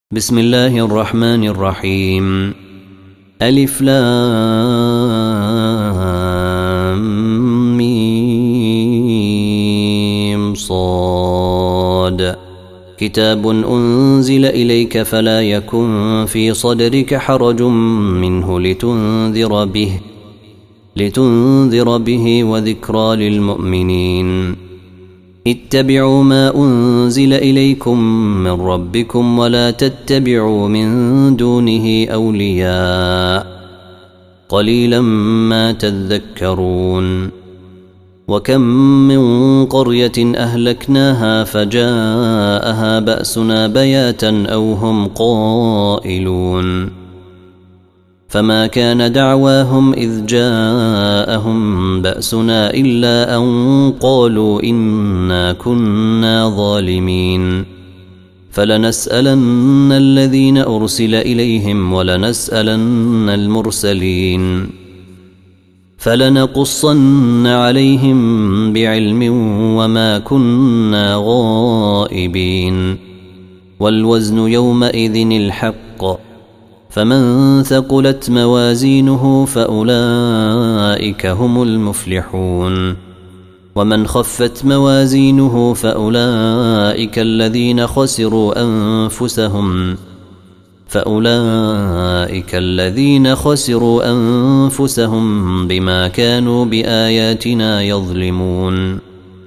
بسم الله الرحمن الرحيم. ألف لام ميم صاد. كتاب أنزل إليك فلا يكن في صدرك حرج منه لتنذر به وذكرى للمؤمنين. اتبعوا ما أنزل إليكم من ربكم ولا تتبعوا من دونه أولياء قليلا ما تذكرون. وكم من قرية أهلكناها فجاءها بأسنا بياتا أو هم قائلون فما كان دعواهم إذ جاءهم بأسنا إلا أن قالوا إنا كنا ظالمين. فلنسألن الذين أرسل إليهم ولنسألن المرسلين فلنقصن عليهم بعلم وما كنا غائبين. والوزن يومئذ الحق فمن ثقلت موازينه فأولئك هم المفلحون. ومن خفت موازينه فأولئك الذين خسروا أنفسهم بما كانوا بآياتنا يظلمون.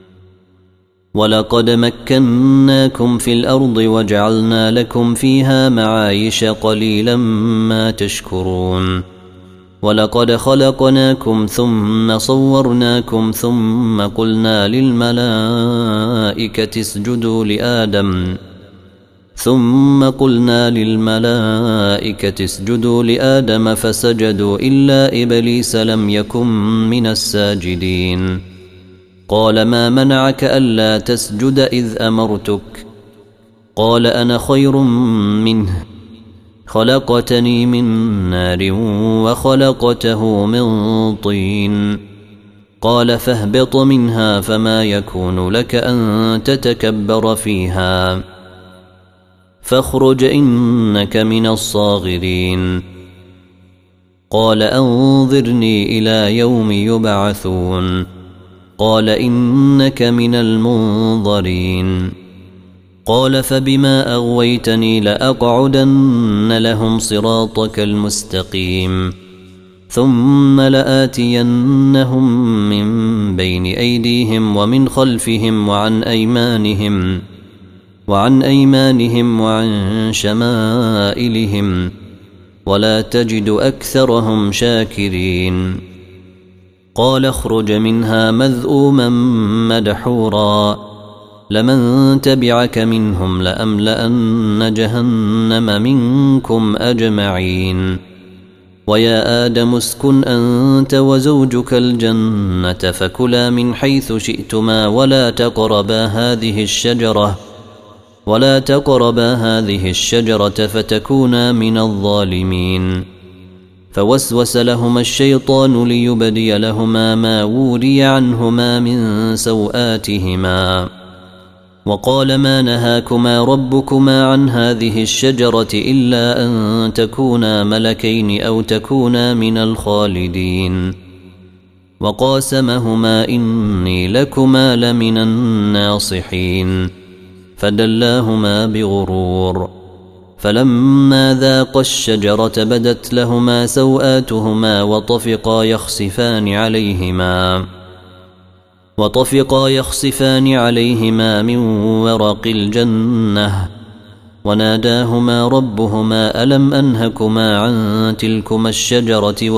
ولقد مكناكم في الأرض وجعلنا لكم فيها معايش قليلا ما تشكرون. ولقد خلقناكم ثم صورناكم ثم قلنا للملائكة اسجدوا لآدم فسجدوا إلا إبليس لم يكن من الساجدين. قال ما منعك ألا تسجد إذ أمرتك؟ قال أنا خير منه خلقتني من نار وخلقته من طين. قال فاهبط منها فما يكون لك أن تتكبر فيها فاخرج إنك من الصاغرين. قال أنظرني إلى يوم يبعثون. قال إنك من المنظرين. قال فبما أغويتني لأقعدن لهم صراطك المستقيم ثم لآتينهم من بين أيديهم ومن خلفهم وعن أيمانهم وعن شمائلهم ولا تجد أكثرهم شاكرين. قال اخرج منها مذءوما مدحورا لمن تبعك منهم لأملأن جهنم منكم أجمعين. ويا آدم اسكن أنت وزوجك الجنة فكلا من حيث شئتما ولا تقربا هذه الشجرة فتكونا من الظالمين. فوسوس لهما الشيطان ليبدي لهما ما وري عنهما من سوآتهما وقال ما نهاكما ربكما عن هذه الشجرة إلا أن تكونا ملكين أو تكونا من الخالدين. وقاسمهما إني لكما لمن الناصحين فدلاهما بغرور. فلما ذاقا الشجرة بدت لهما سوآتهما وطفقا يخصفان عليهما من ورق الجنة وناداهما ربهما ألم أنهكما عن تلكما الشجرة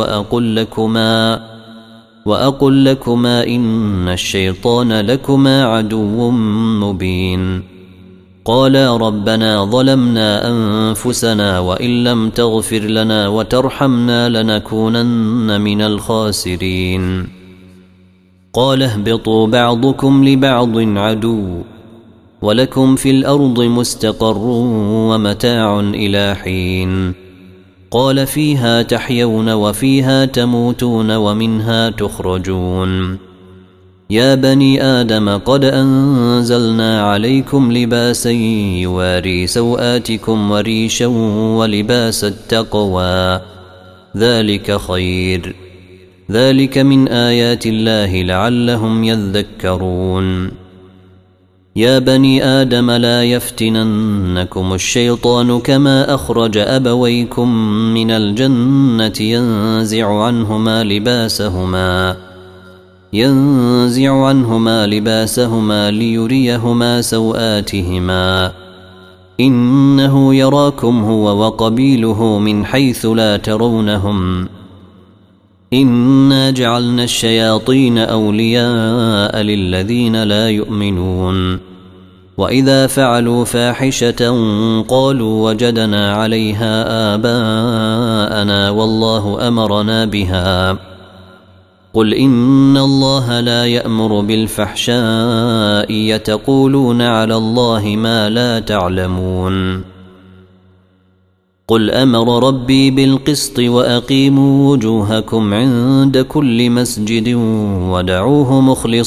وأقل لكما إن الشيطان لكما عدو مبين. قالا ربنا ظلمنا أنفسنا وإن لم تغفر لنا وترحمنا لنكونن من الخاسرين. قال اهبطوا بعضكم لبعض عدو ولكم في الأرض مستقر ومتاع إلى حين. قال فيها تحيون وفيها تموتون ومنها تخرجون. يا بني آدم قد أنزلنا عليكم لباسا يواري سوآتكم وريشا ولباس التقوى ذلك خير ذلك من آيات الله لعلهم يذكرون يا بني آدم لا يفتننكم الشيطان كما أخرج أبويكم من الجنة ينزع عنهما لباسهما ليريهما سوآتهما إنه يراكم هو وقبيله من حيث لا ترونهم إنا جعلنا الشياطين أولياء للذين لا يؤمنون وإذا فعلوا فاحشة قالوا وجدنا عليها آباءنا والله أمرنا بها قل إن الله لا يأمر بالفحشاء يتقولون على الله ما لا تعلمون قل أمر ربي بالقسط وأقيموا وجوهكم عند كل مسجد ودعوه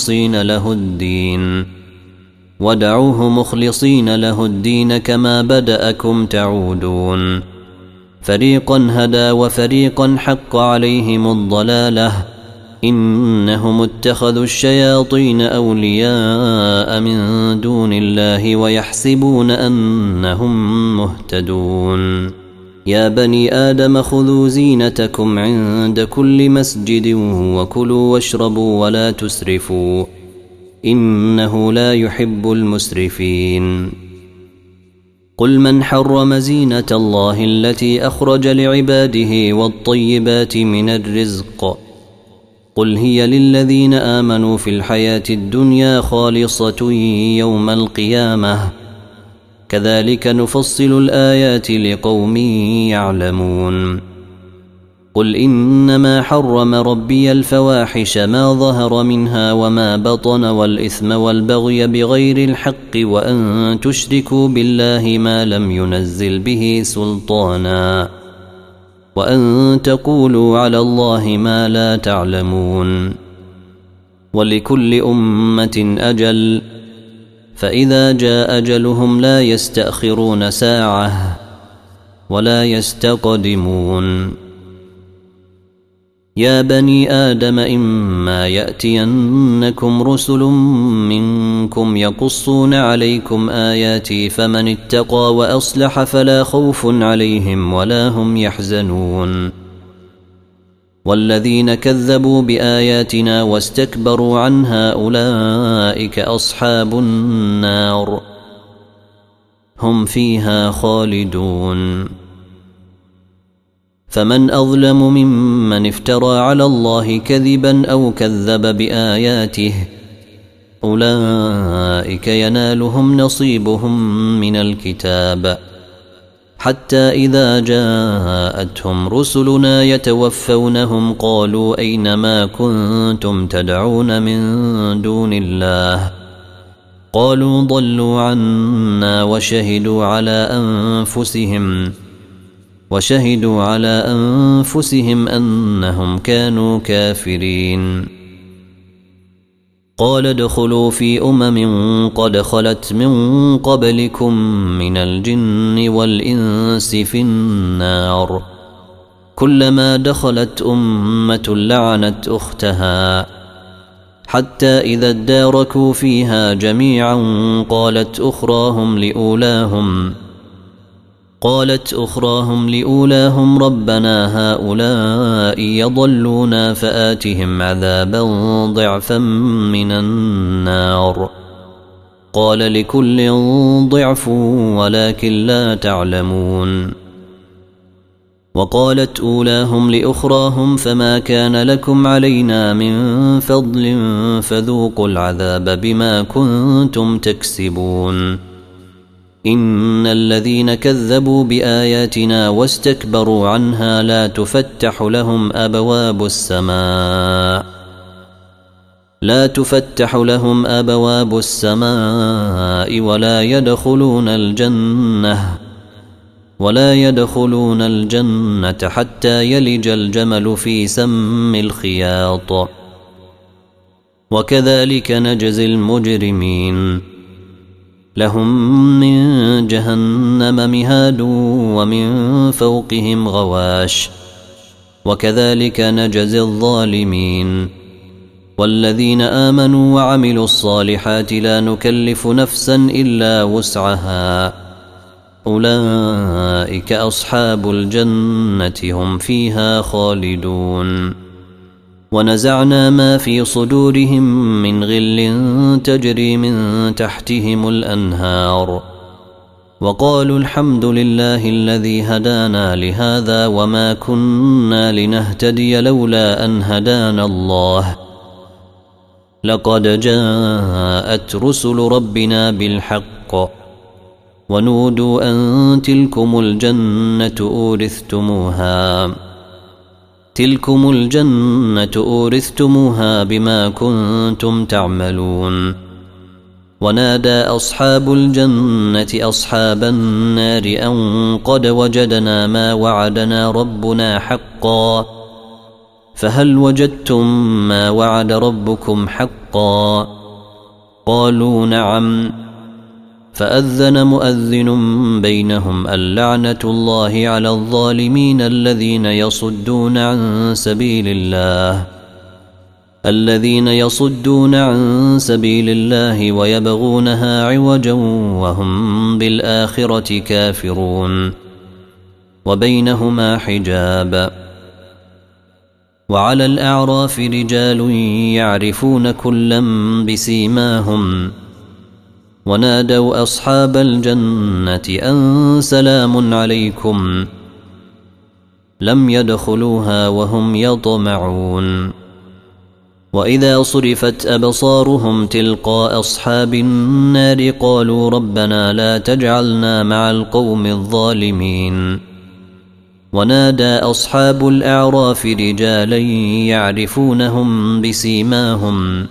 مخلصين له الدين كما بدأكم تعودون فريقا هدى وفريقا حق عليهم الضلالة إنهم اتخذوا الشياطين أولياء من دون الله ويحسبون أنهم مهتدون يا بني آدم خذوا زينتكم عند كل مسجد وكلوا واشربوا ولا تسرفوا إنه لا يحب المسرفين قل من حرم زينة الله التي أخرج لعباده والطيبات من الرزق قل هي للذين آمنوا في الحياة الدنيا خالصة يوم القيامة كذلك نفصل الآيات لقوم يعلمون قل إنما حرم ربي الفواحش ما ظهر منها وما بطن والإثم والبغي بغير الحق وأن تشركوا بالله ما لم ينزل به سلطانا وأن تقولوا على الله ما لا تعلمون ولكل أمة أجل فإذا جاء أجلهم لا يستأخرون ساعة ولا يستقدمون يا بني آدم إما يأتينكم رسل منكم يقصون عليكم آياتي فمن اتقى وأصلح فلا خوف عليهم ولا هم يحزنون والذين كذبوا بآياتنا واستكبروا عنها أولئك أصحاب النار هم فيها خالدون فمن أظلم ممن افترى على الله كذبا أو كذب بآياته أولئك ينالهم نصيبهم من الكتاب حتى إذا جاءتهم رسلنا يتوفونهم قالوا أين ما كنتم تدعون من دون الله قالوا ضلوا عنا وشهدوا على أنفسهم أنهم كانوا كافرين قال ادخلوا في قد خلت من قبلكم من الجن والإنس في النار كلما دخلت أمة لعنت أختها حتى إذا اداركوا فيها جميعا قالت أخراهم لأولاهم ربنا هؤلاء يضلونا فآتهم عذابا ضعفا من النار قال لكل ضعف ولكن لا تعلمون وقالت أولاهم لأخراهم فما كان لكم علينا من فضل فذوقوا العذاب بما كنتم تكسبون إن الذين كذبوا بآياتنا واستكبروا عنها لا تفتح لهم أبواب السماء ولا يدخلون الجنة حتى يلج الجمل في سم الخياط وكذلك نجزي المجرمين لهم من جهنم مهاد ومن فوقهم غواش وكذلك نجزي الظالمين والذين آمنوا وعملوا الصالحات لا نكلف نفسا إلا وسعها أولئك أصحاب الجنة هم فيها خالدون ونزعنا ما في صدورهم من غل تجري من تحتهم الأنهار وقالوا الحمد لله الذي هدانا لهذا وما كنا لنهتدي لولا أن هدانا الله لقد جاءت رسل ربنا بالحق ونودوا أن تلكم الجنة أورثتموها بما كنتم تعملون ونادى أصحاب الجنة أصحاب النار أن قد وجدنا ما وعدنا ربنا حقا فهل وجدتم ما وعد ربكم حقا قالوا نعم فأذن مؤذن بينهم اللعنة الله على الظالمين الذين يصدون عن سبيل الله ويبغونها عوجا وهم بالآخرة كافرون وبينهما حجاب وعلى الأعراف رجال يعرفون كلا بسيماهم ونادوا أصحاب الجنة أن سلام عليكم لم يدخلوها وهم يطمعون وإذا صرفت أبصارهم تلقاء أصحاب النار قالوا ربنا لا تجعلنا مع القوم الظالمين ونادى أصحاب الأعراف رجالا يعرفونهم بسيماهم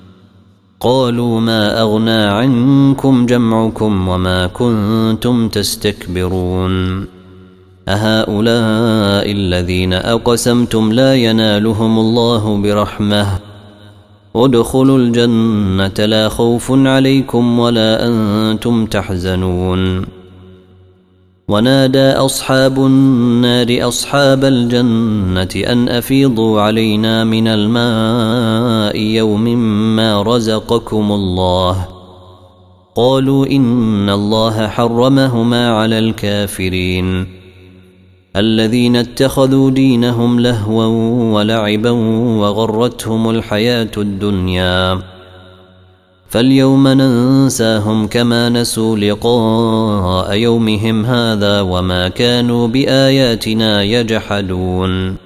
قالوا ما أغنى عنكم جمعكم وما كنتم تستكبرون أهؤلاء الذين أقسمتم لا ينالهم الله برحمة ادخلوا الجنة لا خوف عليكم ولا أنتم تحزنون ونادى أصحاب النار أصحاب الجنة أن أفيضوا علينا من الماء يوم ما رزقكم الله قالوا إن الله حرمهما على الكافرين الذين اتخذوا دينهم لهوا ولعبا وغرتهم الحياة الدنيا فاليوم ننساهم كما نسوا لقاء يومهم هذا وما كانوا بآياتنا يجحدون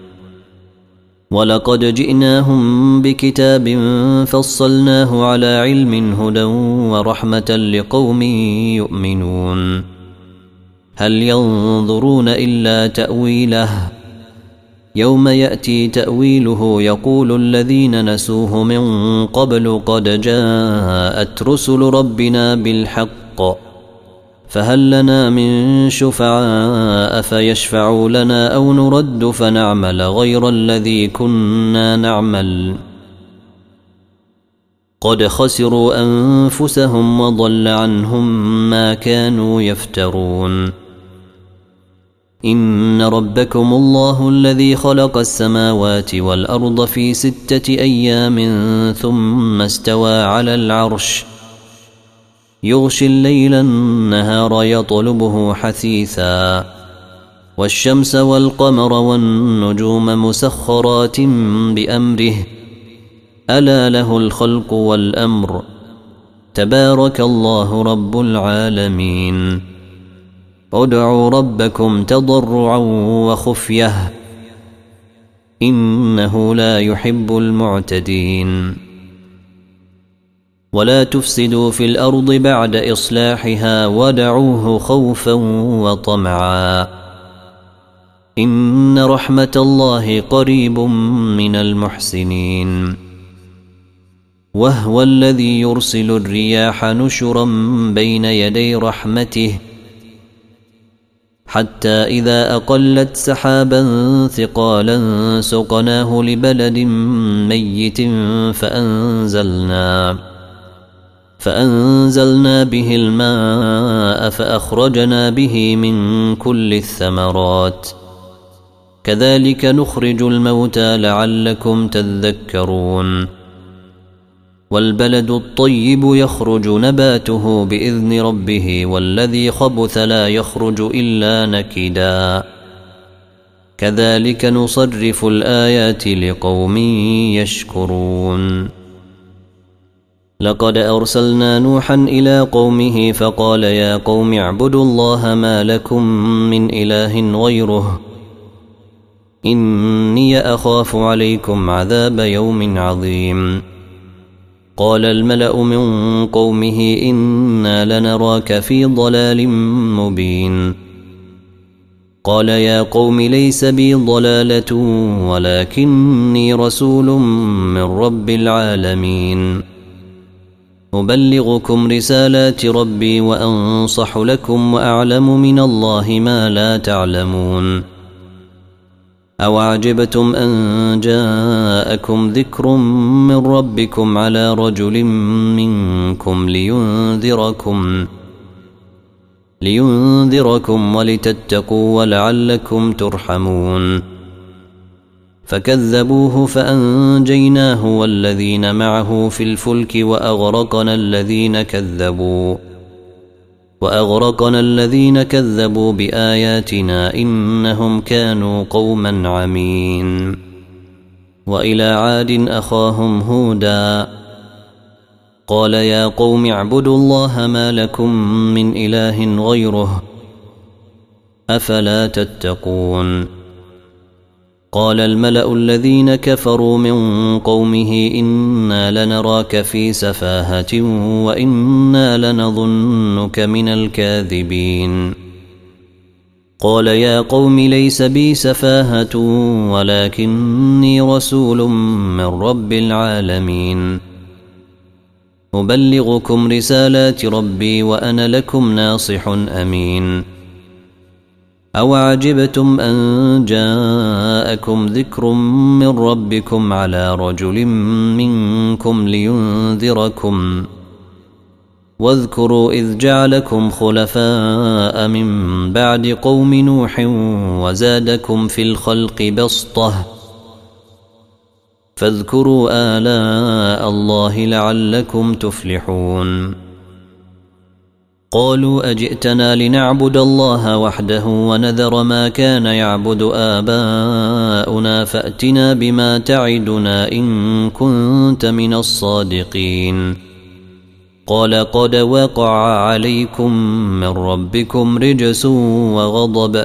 ولقد جئناهم بكتاب فصلناه على علم هدى ورحمة لقوم يؤمنون هل ينظرون إلا تأويله يوم يأتي تأويله يقول الذين نسوه من قبل قد جاءت رسل ربنا بالحق فهل لنا من شفعاء فيشفعوا لنا أو نرد فنعمل غير الذي كنا نعمل قد خسروا أنفسهم وضل عنهم ما كانوا يفترون إن ربكم الله الذي خلق السماوات والأرض في 6 أيام ثم استوى على العرش يغشي الليل النهار يطلبه حثيثا والشمس والقمر والنجوم مسخرات بأمره ألا له الخلق والأمر تبارك الله رب العالمين ادعوا ربكم تضرعا وخفية إنه لا يحب المعتدين ولا تفسدوا في الأرض بعد إصلاحها ودعوه خوفا وطمعا إن رحمة الله قريب من المحسنين وهو الذي يرسل الرياح نشرا بين يدي رحمته حتى إذا أقلت سحابا ثقالا سقناه لبلد ميت فأنزلنا به الماء فأخرجنا به من كل الثمرات كذلك نخرج الموتى لعلكم تذكرون والبلد الطيب يخرج نباته بإذن ربه والذي خبث لا يخرج إلا نكدا كذلك نصرف الآيات لقوم يشكرون لقد أرسلنا نوحا إلى قومه فقال يا قوم اعبدوا الله ما لكم من إله غيره إني أخاف عليكم عذاب يوم عظيم قال الملأ من قومه إنا لنراك في ضلال مبين قال يا قوم ليس بي ضلالة ولكني رسول من رب العالمين أبلغكم رسالات ربي وأنصح لكم وأعلم من الله ما لا تعلمون أوعجبتم أن جاءكم ذكر من ربكم على رجل منكم لينذركم ولتتقوا ولعلكم ترحمون فكذبوه فأنجيناه والذين معه في الفلك وأغرقنا الذين كذبوا بآياتنا إنهم كانوا قوما عمين وإلى عاد أخاهم هودا قال يا قوم اعبدوا الله ما لكم من إله غيره أفلا تتقون قال الملأ الذين كفروا من قومه إنا لنراك في سفاهة وإنا لنظنك من الكاذبين قال يا قوم ليس بي سفاهة ولكني رسول من رب العالمين أبلغكم رسالات ربي وأنا لكم ناصح أمين أوعجبتم أن جاءكم ذكر من ربكم على رجل منكم لينذركم واذكروا إذ جعلكم خلفاء من بعد قوم نوح وزادكم في الخلق بسطة فاذكروا آلاء الله لعلكم تفلحون قالوا أجئتنا لنعبد الله وحده ونذر ما كان يعبد آباؤنا فأتنا بما تعدنا إن كنت من الصادقين قال قد وقع عليكم من ربكم رجس وغضب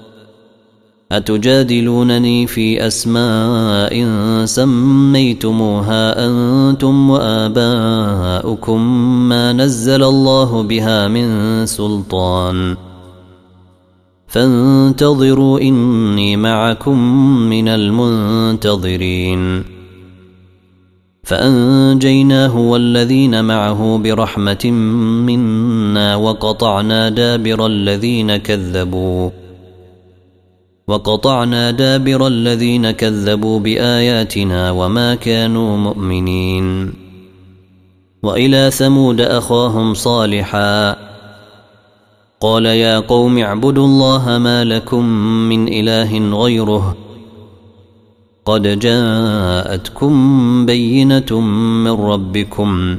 أتجادلونني في أسماء سميتموها أنتم وآباؤكم ما نزل الله بها من سلطان فانتظروا إني معكم من المنتظرين فأنجيناه والذين معه برحمة منا وقطعنا دابر الذين كذبوا بآياتنا وما كانوا مؤمنين وإلى ثمود أخاهم صالحا قال يا قوم اعبدوا الله ما لكم من إله غيره قد جاءتكم بينة من ربكم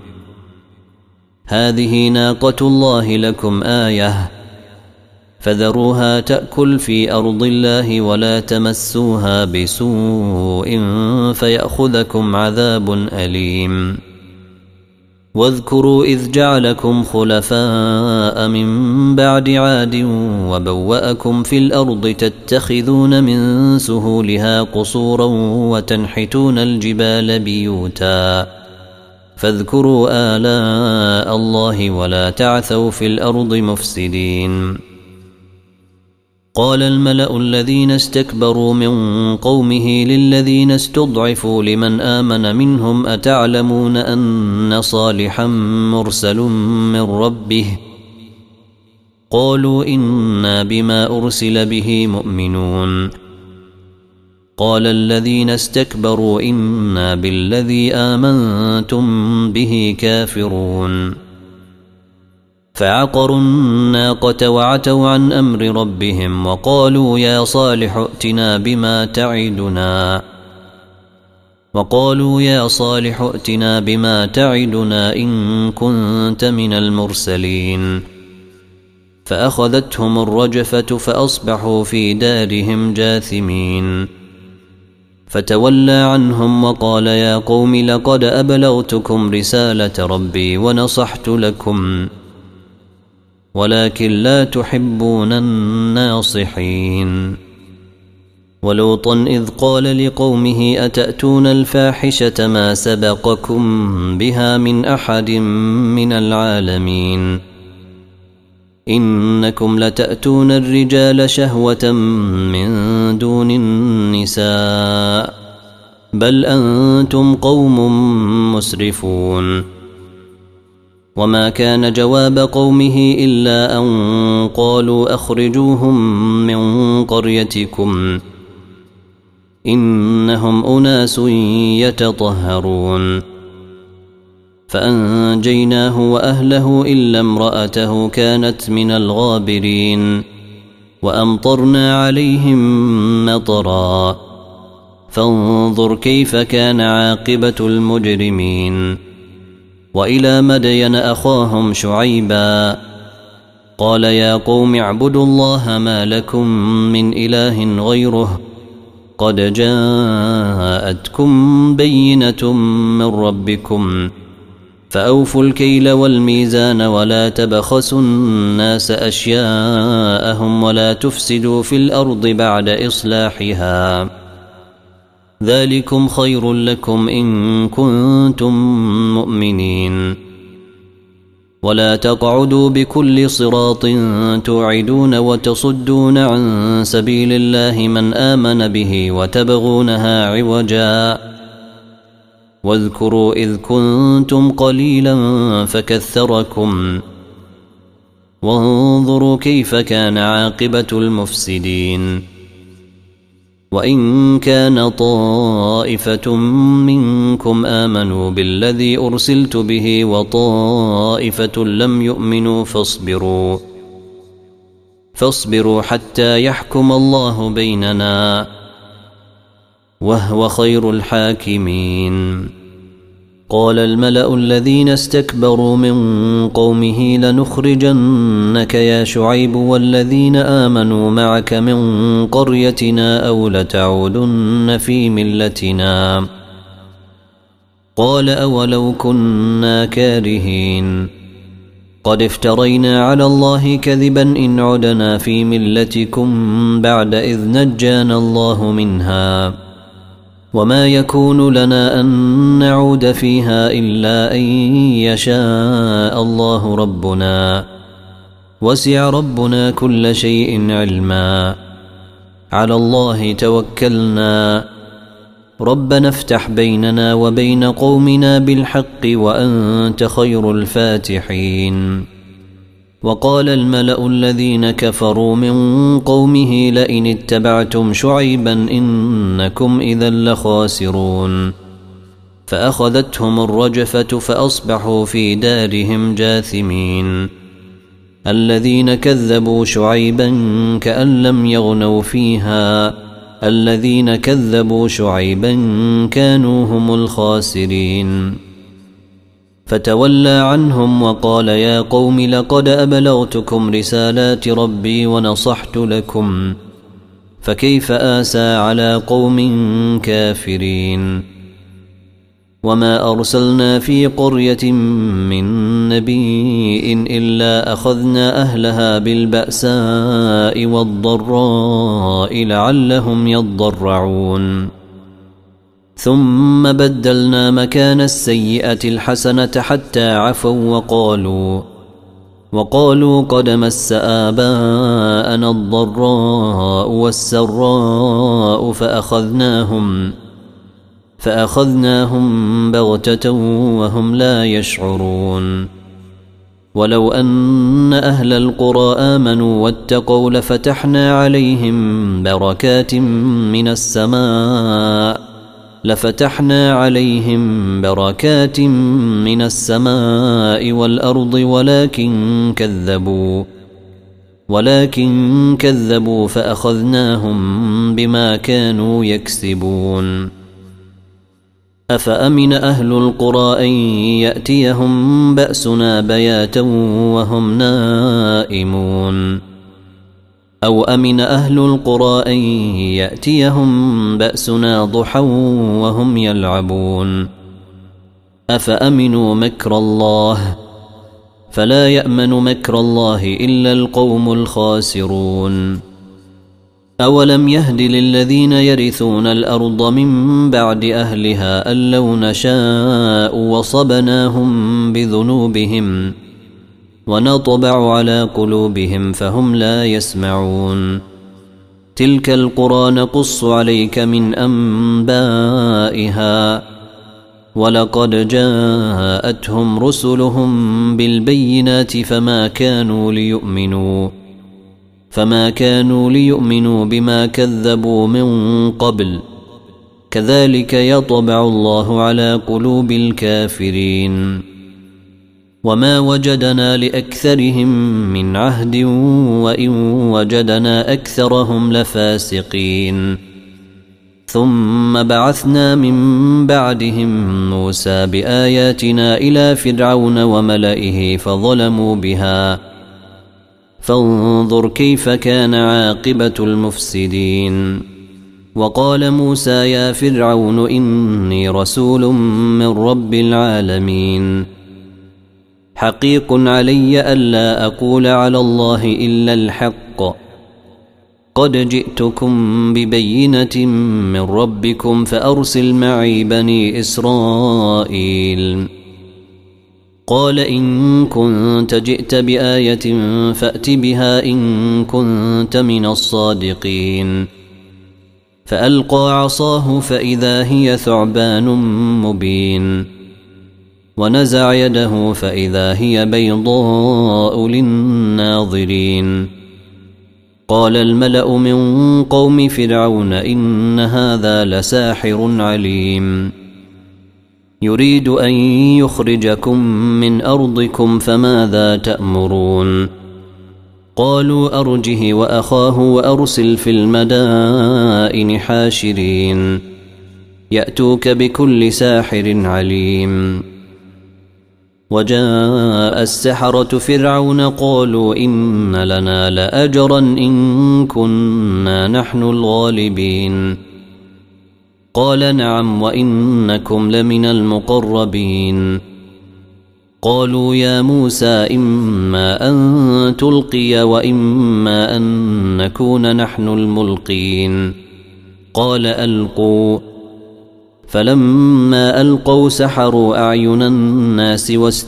هذه ناقة الله لكم آية فذروها تأكل في أرض الله ولا تمسوها بسوء فيأخذكم عذاب أليم واذكروا إذ جعلكم خلفاء من بعد عاد وبوأكم في الأرض تتخذون من سهولها قصورا وتنحتون الجبال بيوتا فاذكروا آلاء الله ولا تعثوا في الأرض مفسدين قال الملأ الذين استكبروا من قومه للذين استضعفوا لمن آمن منهم أتعلمون أن صالحا مرسل من ربه قالوا إنا بما أرسل به مؤمنون. قال الذين استكبروا إنا بالذي آمنتم به كافرون. فعقروا الناقة وعتوا عن أمر ربهم وقالوا يا صالح ائتنا بما تعدنا إن كنت من المرسلين. فأخذتهم الرجفة فأصبحوا في دارهم جاثمين. فتولى عنهم وقال يا قوم لقد أبلغتكم رسالة ربي ونصحت لكم ولكن لا تحبون الناصحين. ولوطا إذ قال لقومه أتأتون الفاحشة ما سبقكم بها من أحد من العالمين إنكم لتأتون الرجال شهوة من دون النساء بل أنتم قوم مسرفون. وما كان جواب قومه إلا أن قالوا أخرجوهم من قريتكم إنهم أناس يتطهرون. فأنجيناه وأهله إلا امرأته كانت من الغابرين. وأمطرنا عليهم مطرا فانظر كيف كان عاقبة المجرمين. وإلى مدين أخاهم شعيبا قال يا قوم اعبدوا الله ما لكم من إله غيره قد جاءتكم بينة من ربكم فأوفوا الكيل والميزان ولا تبخسوا الناس أشياءهم ولا تفسدوا في الأرض بعد إصلاحها ذلكم خير لكم إن كنتم مؤمنين. ولا تقعدوا بكل صراط توعدون وتصدون عن سبيل الله من آمن به وتبغونها عوجا واذكروا إذ كنتم قليلا فكثركم وانظروا كيف كان عاقبة المفسدين. وإن كان طائفة منكم آمنوا بالذي أرسلت به وطائفة لم يؤمنوا فاصبروا حتى يحكم الله بيننا وهو خير الحاكمين. قال الملأ الذين استكبروا من قومه لنخرجنك يا شعيب والذين آمنوا معك من قريتنا أو لتعودن في ملتنا. قال أولو كنا كارهين قد افترينا على الله كذبا إن عدنا في ملتكم بعد إذ نجانا الله منها وما يكون لنا أن نعود فيها إلا أن يشاء الله ربنا وسع ربنا كل شيء علما على الله توكلنا ربنا افتح بيننا وبين قومنا بالحق وأنت خير الفاتحين. وقال الملأ الذين كفروا من قومه لئن اتبعتم شعيبا إنكم إذا لخاسرون. فأخذتهم الرجفة فأصبحوا في دارهم جاثمين. الذين كذبوا شعيبا كأن لم يغنوا فيها الذين كذبوا شعيبا كانوا هم الخاسرين. فتولى عنهم وقال يا قوم لقد أبلغتكم رسالات ربي ونصحت لكم فكيف آسى على قوم كافرين. وما أرسلنا في قرية من نبي إلا أخذنا أهلها بالبأساء والضراء لعلهم يضرعون ثم بدلنا مكان السيئة الحسنة حتى عفوا وقالوا قد مس آباءنا الضراء والسراء فأخذناهم بغتة وهم لا يشعرون. ولو أن أهل القرى آمنوا واتقوا لفتحنا عليهم بركات من السماء والأرض ولكن كذبوا فأخذناهم بما كانوا يكسبون. أفأمن أهل القرى أن يأتيهم بأسنا بياتا وهم نائمون أو أمن أهل القرى أن يأتيهم بأسنا ضحى وهم يلعبون. أفأمنوا مكر الله فلا يأمن مكر الله إلا القوم الخاسرون. أولم يهد للذين يرثون الأرض من بعد أهلها أن لو نشاء وصبناهم بذنوبهم ونطبع على قلوبهم فهم لا يسمعون. تلك القرى نقص عليك من أنبائها ولقد جاءتهم رسلهم بالبينات فما كانوا ليؤمنوا بما كذبوا من قبل كذلك يطبع الله على قلوب الكافرين. وما وجدنا لأكثرهم من عهد وإن وجدنا أكثرهم لفاسقين. ثم بعثنا من بعدهم موسى بآياتنا إلى فرعون وملئه فظلموا بها فانظر كيف كان عاقبة المفسدين. وقال موسى يا فرعون إني رسول من رب العالمين حقيق علي ألا أقول على الله إلا الحق قد جئتكم ببينة من ربكم فأرسل معي بني إسرائيل. قال إن كنت جئت بآية فأت بها إن كنت من الصادقين. فألقى عصاه فإذا هي ثعبان مبين ونزع يده فإذا هي بيضاء للناظرين. قال الملأ من قوم فرعون إن هذا لساحر عليم يريد أن يخرجكم من أرضكم فماذا تأمرون. قالوا أرجه وأخاه وأرسل في المدائن حاشرين يأتوك بكل ساحر عليم. وجاء السحرة فرعون قالوا إن لنا لأجرا إن كنا نحن الغالبين. قال نعم وإنكم لمن المقربين. قالوا يا موسى إما أن تلقي وإما أن نكون نحن الملقين. قال ألقوا. فلما ألقوا سحروا أعين الناس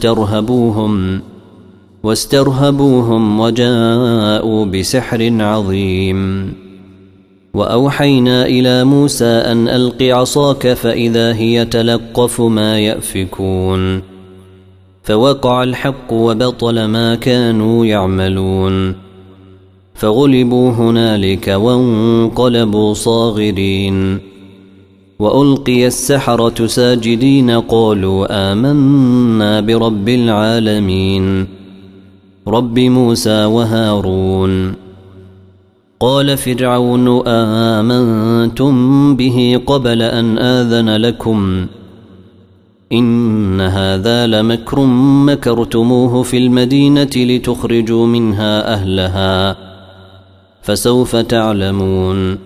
واسترهبوهم وجاءوا بسحر عظيم. وأوحينا إلى موسى أن ألق عصاك فإذا هي تلقف ما يأفكون. فوقع الحق وبطل ما كانوا يعملون. فغلبوا هنالك وانقلبوا صاغرين. وألقي السحرة ساجدين قالوا آمنا برب العالمين رب موسى وهارون. قال فرعون آمنتم به قبل أن آذن لكم إن هذا لمكر مكرتموه في المدينة لتخرجوا منها أهلها فسوف تعلمون.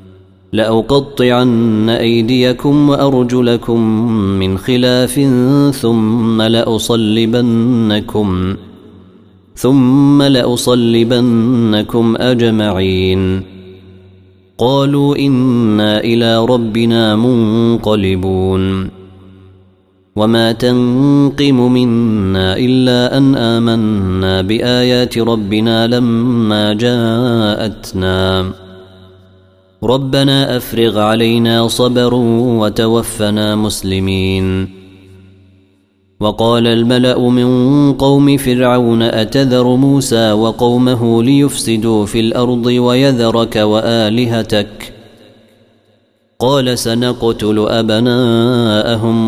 لأقطعن أيديكم وأرجلكم من خلاف ثم لأصلبنكم أجمعين. قالوا إنا إلى ربنا منقلبون. وما تنقم منا إلا أن آمنا بآيات ربنا لما جاءتنا ربنا أفرغ علينا صبرا وتوفنا مسلمين. وقال الملأ من قوم فرعون أتذر موسى وقومه ليفسدوا في الأرض ويذرك وآلهتك قال سنقتل أبناءهم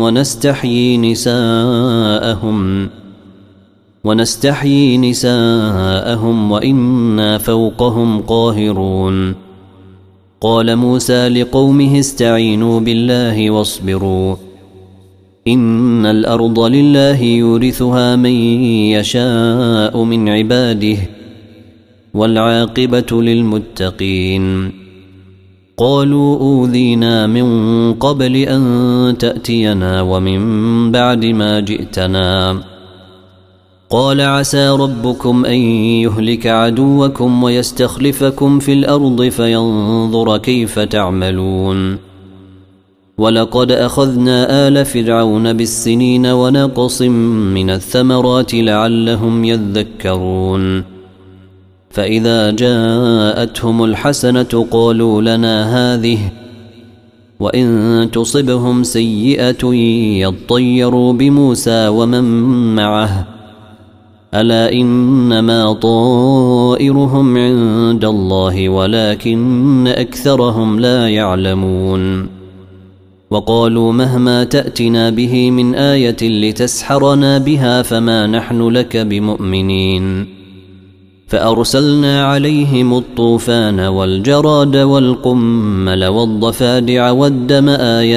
ونستحيي نساءهم وإنا فوقهم قاهرون. قال موسى لقومه استعينوا بالله واصبروا إن الأرض لله يورثها من يشاء من عباده والعاقبة للمتقين. قالوا أوذينا من قبل أن تأتينا ومن بعد ما جئتنا قال عسى ربكم أن يهلك عدوكم ويستخلفكم في الأرض فينظر كيف تعملون. ولقد أخذنا آل فرعون بالسنين ونقص من الثمرات لعلهم يذكرون. فإذا جاءتهم الحسنة قالوا لنا هذه وإن تصبهم سيئة يطيروا بموسى ومن معه ألا إنما طائرهم عند الله ولكن أكثرهم لا يعلمون. وقالوا مهما تأتنا به من آية لتسحرنا بها فما نحن لك بمؤمنين. فأرسلنا عليهم الطوفان والجراد والقمل والضفادع والدم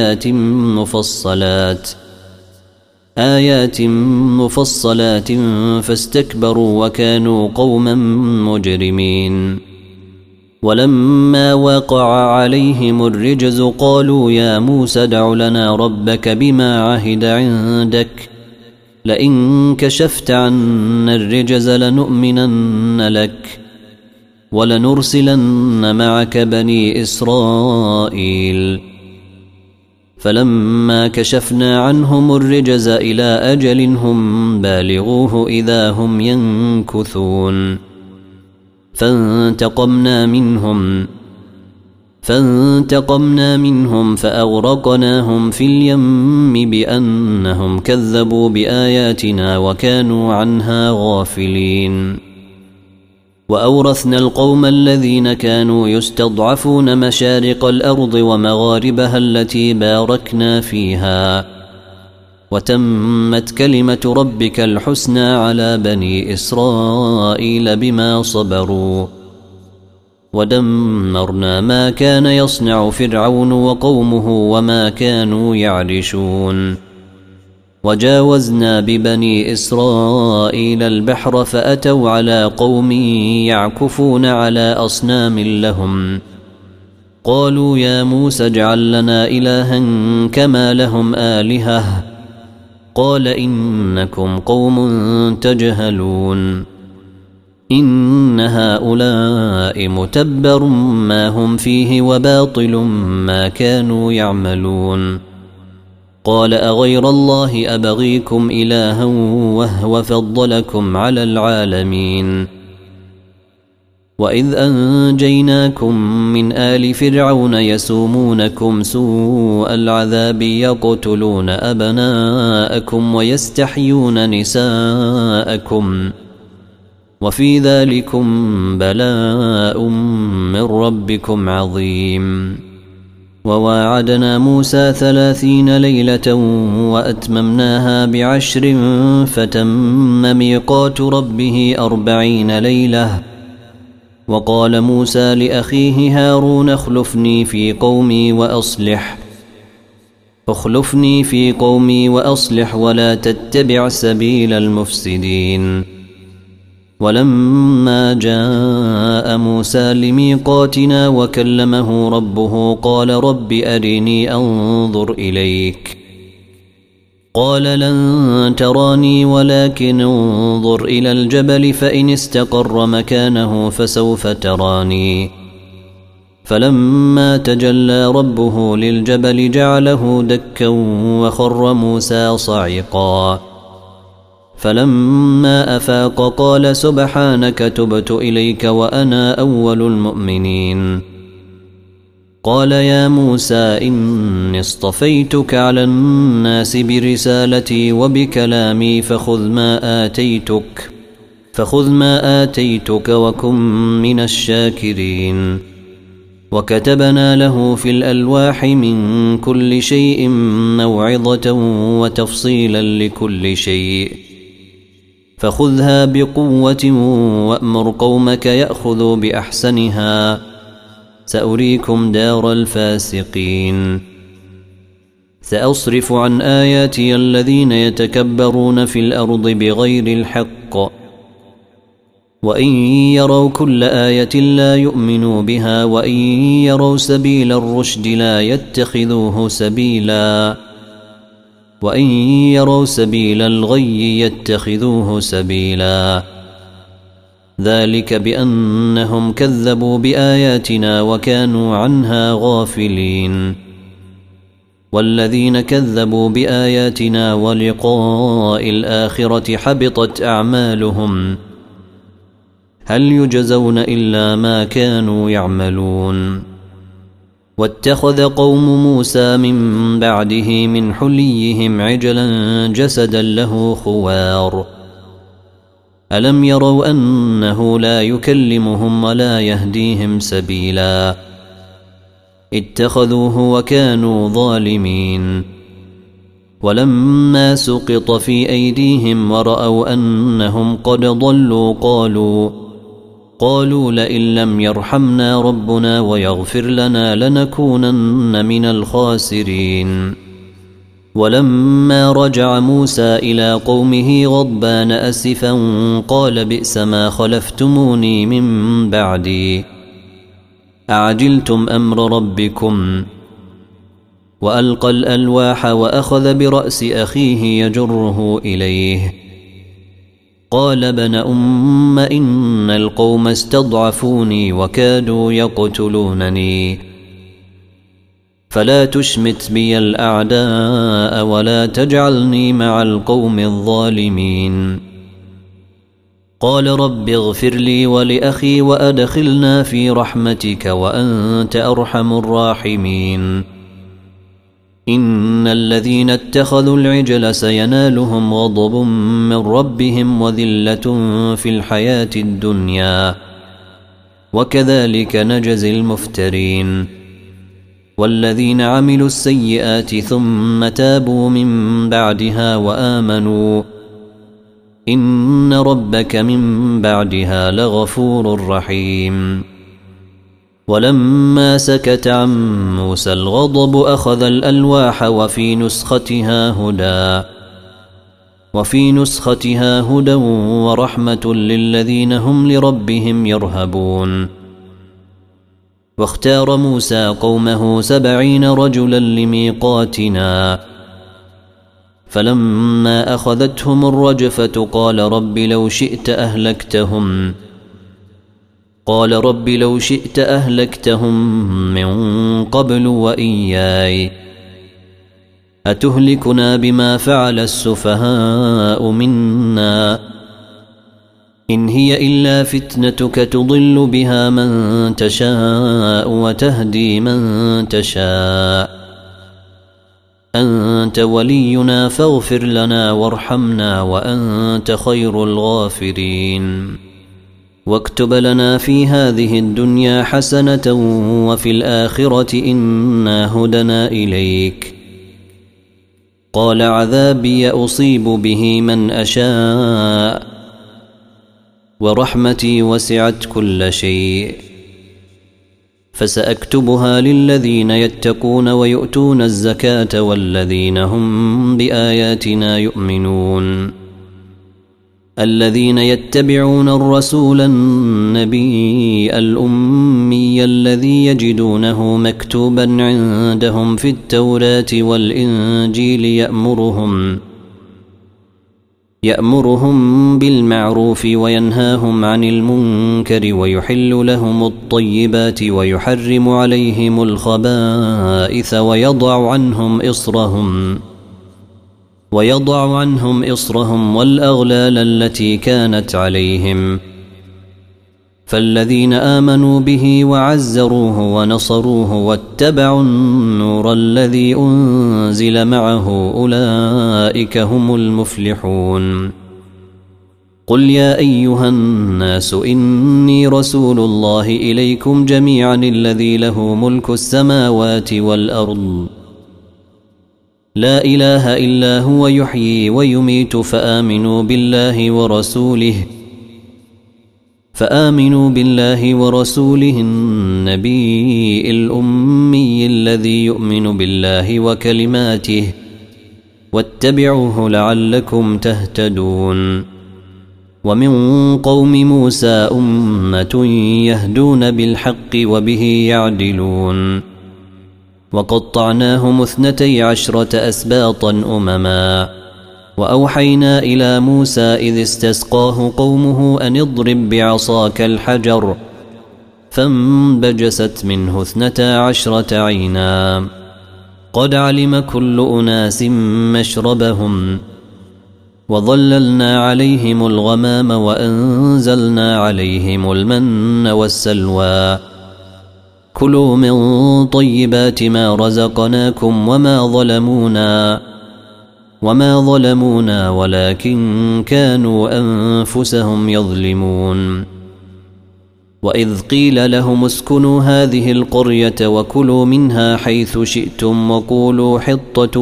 آيات مفصلات فاستكبروا وكانوا قوما مجرمين. ولما وقع عليهم الرجز قالوا يا موسى ادع لنا ربك بما عهد عندك لئن كشفت عنا الرجز لنؤمنن لك ولنرسلن معك بني إسرائيل. فلما كشفنا عنهم الرجز إلى أجل هم بالغوه إذا هم ينكثون. فانتقمنا منهم فأغرقناهم في اليم بأنهم كذبوا بآياتنا وكانوا عنها غافلين. وأورثنا القوم الذين كانوا يستضعفون مشارق الأرض ومغاربها التي باركنا فيها وتمت كلمة ربك الحسنى على بني إسرائيل بما صبروا ودمرنا ما كان يصنع فرعون وقومه وما كانوا يعرشون. وجاوزنا ببني إسرائيل البحر فأتوا على قوم يعكفون على أصنام لهم قالوا يا موسى اجعل لنا إلها كما لهم آلهة قال إنكم قوم تجهلون. إن هؤلاء متبر ما هم فيه وباطل ما كانوا يعملون. قال أغير الله أبغيكم إلها وهو فضلكم على العالمين. وإذ أنجيناكم من آل فرعون يسومونكم سوء العذاب يقتلون أبناءكم ويستحيون نساءكم وفي ذلكم بلاء من ربكم عظيم. وواعدنا موسى 30 ليلة وأتممناها ب10 فتم ميقات ربه 40 ليلة. وقال موسى لأخيه هارون اخلفني في قومي وأصلح ولا تتبع سبيل المفسدين. ولما جاء موسى لميقاتنا وكلمه ربه قال رب أرني أنظر إليك قال لن تراني ولكن انظر إلى الجبل فإن استقر مكانه فسوف تراني. فلما تجلى ربه للجبل جعله دكا وخر موسى صعقا. فلما أفاق قال سبحانك تبت إليك وأنا أول المؤمنين. قال يا موسى إني اصطفيتك على الناس برسالتي وبكلامي فخذ ما آتيتك وكن من الشاكرين. وكتبنا له في الألواح من كل شيء موعظة وتفصيلا لكل شيء فخذها بقوة وأمر قومك يأخذوا بأحسنها سأريكم دار الفاسقين. سأصرف عن آياتي الذين يتكبرون في الأرض بغير الحق وإن يروا كل آية لا يؤمنوا بها وإن يروا سبيل الرشد لا يتخذوه سبيلا وإن يروا سبيل الغي يتخذوه سبيلا. ذلك بأنهم كذبوا بآياتنا وكانوا عنها غافلين. والذين كذبوا بآياتنا ولقاء الآخرة حبطت أعمالهم هل يجزون إلا ما كانوا يعملون. واتخذ قوم موسى من بعده من حليهم عجلا جسدا له خوار ألم يروا أنه لا يكلمهم ولا يهديهم سبيلا اتخذوه وكانوا ظالمين. ولما سقط في أيديهم ورأوا أنهم قد ضلوا قالوا لئن لم يرحمنا ربنا ويغفر لنا لنكونن من الخاسرين. ولما رجع موسى إلى قومه غضبان أسفا قال بئس ما خلفتموني من بعدي أعجلتم أمر ربكم. وألقى الألواح وأخذ برأس أخيه يجره إليه قال ابن أم إن القوم استضعفوني وكادوا يقتلونني فلا تشمت بي الأعداء ولا تجعلني مع القوم الظالمين. قال رب اغفر لي ولأخي وأدخلنا في رحمتك وأنت أرحم الراحمين. إن الذين اتخذوا العجل سينالهم غضب من ربهم وذلة في الحياة الدنيا وكذلك نجزي المفترين. والذين عملوا السيئات ثم تابوا من بعدها وآمنوا إن ربك من بعدها لغفور رحيم. ولما سكت عن موسى الغضب أخذ الألواح وفي نسختها هدى ورحمة للذين هم لربهم يرهبون. واختار موسى قومه 70 رجلا لميقاتنا فلما أخذتهم الرجفة قال رب لو شئت أهلكتهم من قبل وإياي أتهلكنا بما فعل السفهاء منا إن هي إلا فتنتك تضل بها من تشاء وتهدي من تشاء أنت ولينا فاغفر لنا وارحمنا وأنت خير الغافرين. واكتب لنا في هذه الدنيا حسنة وفي الآخرة إنا هدنا إليك. قال عذابي أصيب به من أشاء ورحمتي وسعت كل شيء فسأكتبها للذين يتقون ويؤتون الزكاة والذين هم بآياتنا يؤمنون. الذين يتبعون الرسول النبي الأمي الذي يجدونه مكتوبا عندهم في التوراة والإنجيل يأمرهم بالمعروف وينهاهم عن المنكر ويحل لهم الطيبات ويحرم عليهم الخبائث ويضع عنهم إصرهم والأغلال التي كانت عليهم فالذين آمنوا به وعزروه ونصروه واتبعوا النور الذي أنزل معه أولئك هم المفلحون. قل يا أيها الناس إني رسول الله إليكم جميعا الذي له ملك السماوات والأرض لا إله إلا هو يحيي ويميت فآمنوا بالله ورسوله النبي الأمي الذي يؤمن بالله وكلماته واتبعوه لعلكم تهتدون. ومن قوم موسى أمة يهدون بالحق وبه يعدلون. وقطعناهم 12 أسباطا أمما وأوحينا إلى موسى إذ استسقاه قومه أن اضرب بعصاك الحجر فانبجست منه 12 عينا قد علم كل أناس مشربهم وظللنا عليهم الغمام وأنزلنا عليهم المن والسلوى كلوا من طيبات ما رزقناكم وما ظلمونا ولكن كانوا أنفسهم يظلمون. وإذ قيل لهم اسكنوا هذه القرية وكلوا منها حيث شئتم وقولوا حطة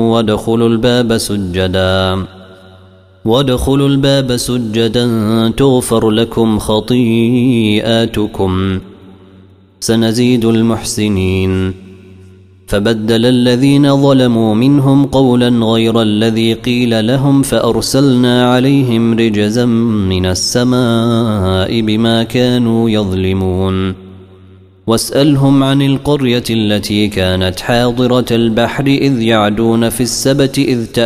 وادخلوا الباب سجدا تغفر لكم خطيئاتكم سنزيد المحسنين. فبدل الذين ظلموا منهم قولا غير الذي قيل لهم فأرسلنا عليهم رجزا من السماء بما كانوا يظلمون. واسألهم عن القرية التي كانت حاضرة البحر إذ يعدون في السبت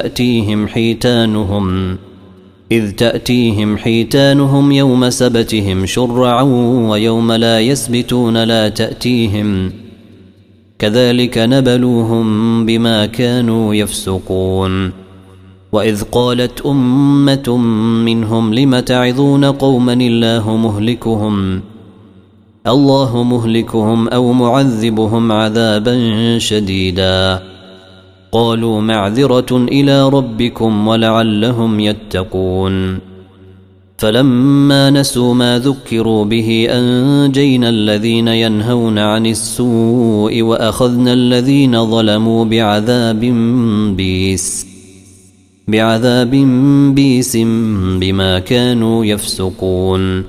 إذ تأتيهم حيتانهم يوم سبتهم شرعا ويوم لا يسبتون لا تأتيهم كذلك نبلوهم بما كانوا يفسقون. وإذ قالت أمة منهم لم تعظون قوما الله مهلكهم أو معذبهم عذابا شديدا قالوا معذرة إلى ربكم ولعلهم يتقون. فلما نسوا ما ذكروا به أنجينا الذين ينهون عن السوء وأخذنا الذين ظلموا بعذاب بيس بما كانوا يفسقون.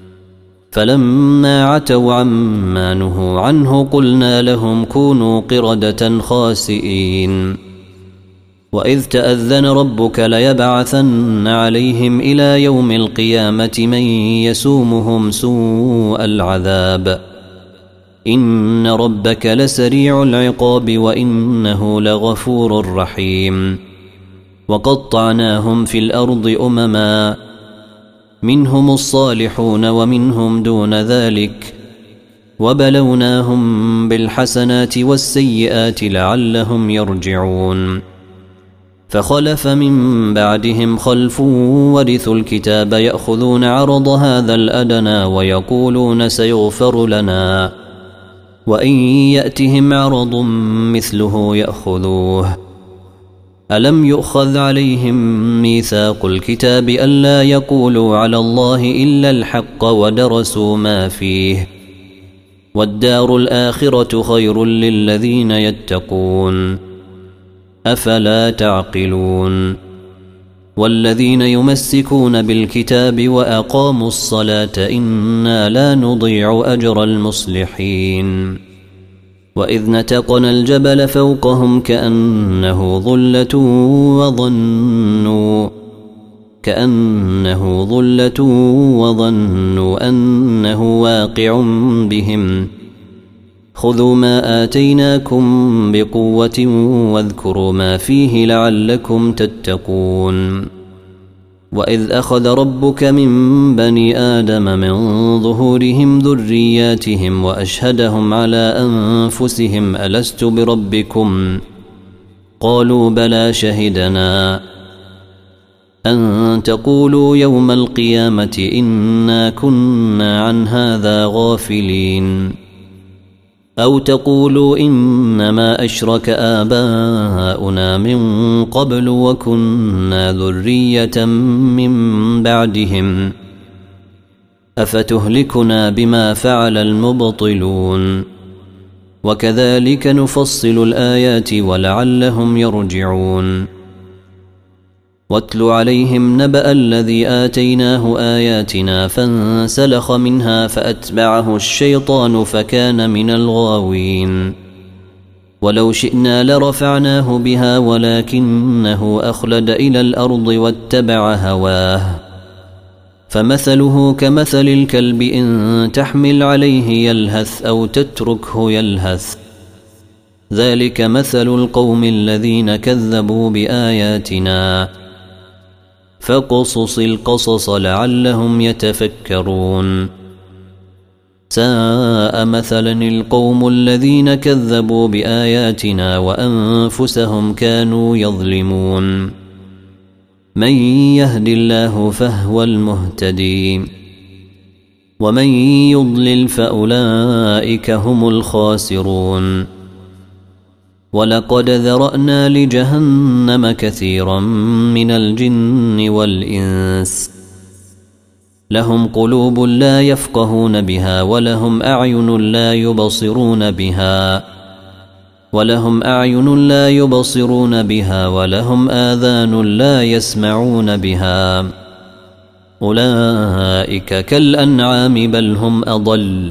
فلما عتوا عما نهوا عنه قلنا لهم كونوا قردة خاسئين. وإذ تأذن ربك ليبعثن عليهم إلى يوم القيامة من يسومهم سوء العذاب إن ربك لسريع العقاب وإنه لغفور رحيم. وقطعناهم في الأرض أمما منهم الصالحون ومنهم دون ذلك وبلوناهم بالحسنات والسيئات لعلهم يرجعون. فخلف من بعدهم خلف ورثوا الكتاب يأخذون عرض هذا الأدنى ويقولون سيغفر لنا وإن يأتهم عرض مثله يأخذوه. ألم يؤخذ عليهم ميثاق الكتاب ألا يقولوا على الله إلا الحق ودرسوا ما فيه والدار الآخرة خير للذين يتقون أفلا تعقلون. والذين يمسكون بالكتاب وأقاموا الصلاة إنا لا نضيع أجر المصلحين. وإذ نتقنا الجبل فوقهم كأنه ظلة وظنوا أنه واقع بهم خذوا ما آتيناكم بقوة واذكروا ما فيه لعلكم تتقون. وإذ أخذ ربك من بني آدم من ظهورهم ذرياتهم وأشهدهم على أنفسهم ألست بربكم قالوا بلى شهدنا أن تقولوا يوم القيامة إنا كنا عن هذا غافلين أو تقولوا إنما أشرك آباؤنا من قبل وكنا ذرية من بعدهم أفتهلكنا بما فعل المبطلون وكذلك نفصل الآيات ولعلهم يرجعون واتل عليهم نبأ الذي آتيناه آياتنا فانسلخ منها فأتبعه الشيطان فكان من الغاوين ولو شئنا لرفعناه بها ولكنه أخلد إلى الأرض واتبع هواه فمثله كمثل الكلب إن تحمل عليه يلهث أو تتركه يلهث ذلك مثل القوم الذين كذبوا بآياتنا فاقصص القصص لعلهم يتفكرون ساء مثلا القوم الذين كذبوا بآياتنا وأنفسهم كانوا يظلمون من يهد الله فهو المهتدي ومن يضلل فأولئك هم الخاسرون ولقد ذرأنا لجهنم كثيرا من الجن والإنس لهم قلوب لا يفقهون بها ولهم أعين لا يبصرون بها ولهم آذان لا يسمعون بها أولئك كالأنعام بل هم أضل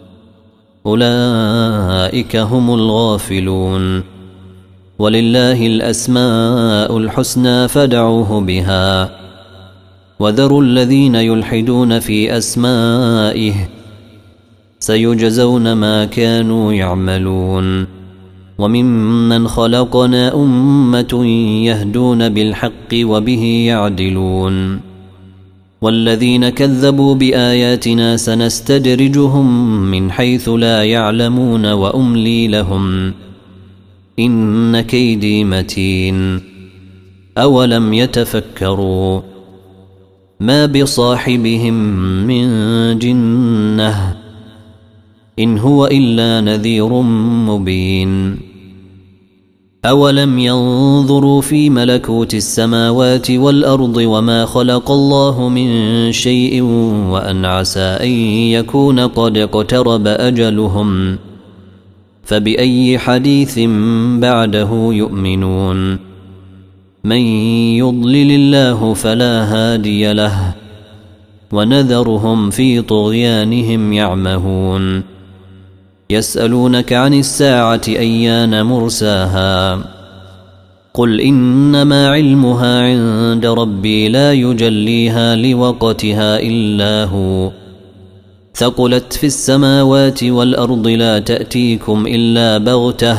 أولئك هم الغافلون ولله الأسماء الحسنى فادعوه بها وذروا الذين يلحدون في أسمائه سيجزون ما كانوا يعملون وممن خلقنا أمة يهدون بالحق وبه يعدلون والذين كذبوا بآياتنا سنستدرجهم من حيث لا يعلمون وأملي لهم إن كيدي متين أولم يتفكروا ما بصاحبهم من جنة إن هو إلا نذير مبين أولم ينظروا في ملكوت السماوات والأرض وما خلق الله من شيء وأن عسى أن يكون قد اقترب أجلهم فبأي حديث بعده يؤمنون من يضلل الله فلا هادي له ونذرهم في طغيانهم يعمهون يسألونك عن الساعة أيان مرساها قل إنما علمها عند ربي لا يجليها لوقتها إلا هو ثقلت في السماوات والأرض لا تأتيكم إلا بغتة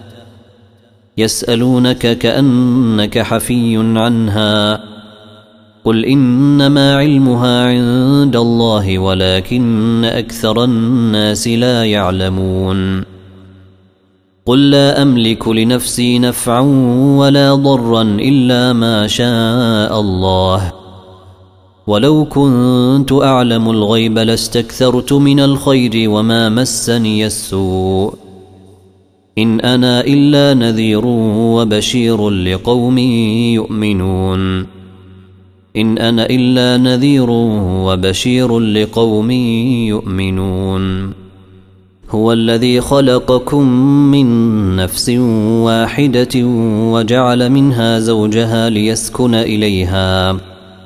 يسألونك كأنك حفي عنها قل إنما علمها عند الله ولكن أكثر الناس لا يعلمون قل لا أملك لنفسي نفعا ولا ضرا إلا ما شاء الله ولو كنت أعلم الغيب لاستكثرت من الخير وما مسني السوء إن أنا إلا نذير وبشير لقوم يؤمنون إن أنا إلا نذير وبشير لقوم يؤمنون هو الذي خلقكم من نفس واحدة وجعل منها زوجها ليسكن إليها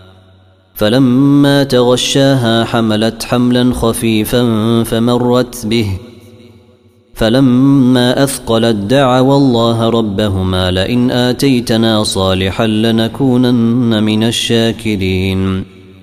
فلما تغشاها حملت حملا خفيفا فمرت به فلما أثقلت دعوا الله ربهما لئن آتيتنا صالحا لنكونن من الشاكرين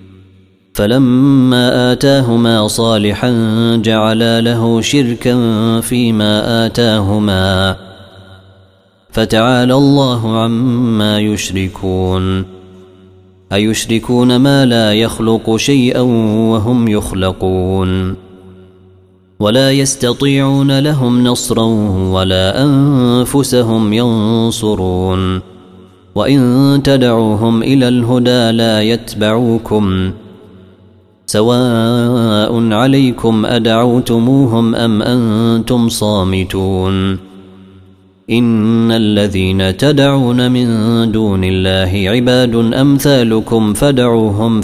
فلما آتاهما صالحا جعلا له شركا فيما آتاهما فتعالى الله عما يشركون أيشركون ما لا يخلق شيئا وهم يخلقون ولا يستطيعون لهم نصرا ولا أنفسهم ينصرون وإن تدعوهم إلى الهدى لا يتبعوكم سواء عليكم أدعوتموهم أم أنتم صامتون إن الذين تدعون من دون الله عباد أمثالكم فدعوهم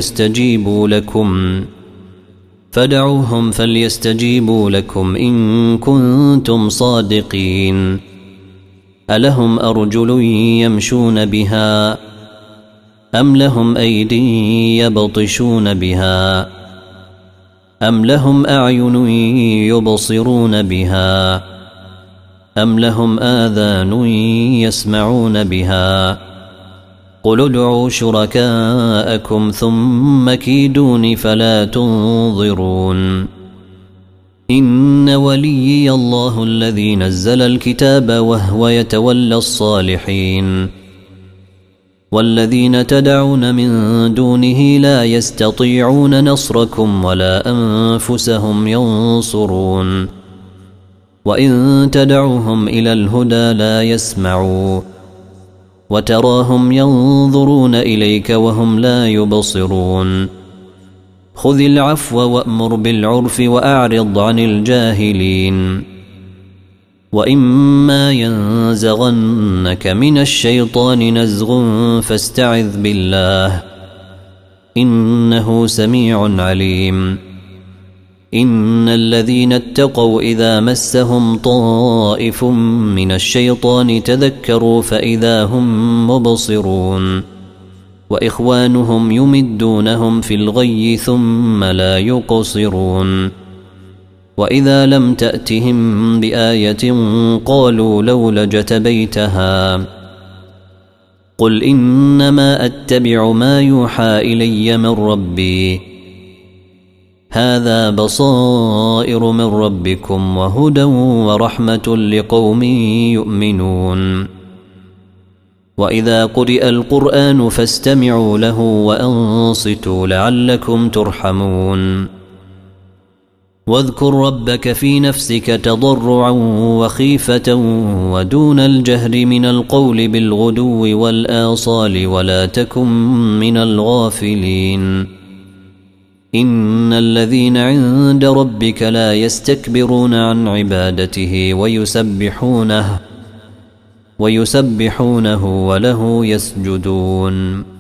فليستجيبوا لكم إن كنتم صادقين ألهم أرجل يمشون بها أم لهم أيدي يبطشون بها أم لهم أعين يبصرون بها أم لهم آذان يسمعون بها قل ادعوا شركاءكم ثم كيدون فلا تنظرون إن وليي الله الذي نزل الكتاب وهو يتولى الصالحين والذين تدعون من دونه لا يستطيعون نصركم ولا أنفسهم ينصرون وإن تدعوهم إلى الهدى لا يسمعوا وتراهم ينظرون إليك وهم لا يبصرون خذ العفو وأمر بالعرف وأعرض عن الجاهلين وإما ينزغنك من الشيطان نزغ فاستعذ بالله إنه سميع عليم إن الذين اتقوا إذا مسهم طائف من الشيطان تذكروا فإذا هم مبصرون وإخوانهم يمدونهم في الغي ثم لا يقصرون وإذا لم تأتهم بآية قالوا لولا اجتبيتها قل إنما أتبع ما يوحى إلي من ربي هذا بصائر من ربكم وهدى ورحمة لقوم يؤمنون وإذا قرئ القرآن فاستمعوا له وأنصتوا لعلكم ترحمون واذكر ربك في نفسك تضرعا وخيفة ودون الجهر من القول بالغدو والآصال ولا تكن من الغافلين إن الذين عند ربك لا يستكبرون عن عبادته ويسبحونه وله يسجدون